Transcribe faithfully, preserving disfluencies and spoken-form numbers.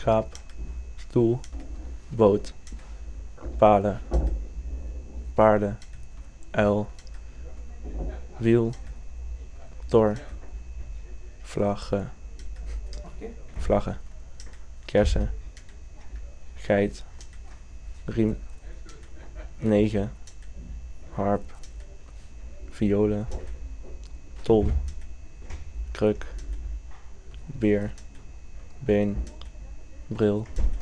schaap, stoel, boot, palen, paarden, uil, wiel, tor, vlaggen, vlaggen, kersen, geit, riem, negen, harp, violen, tol, kruk, beer, been, bril,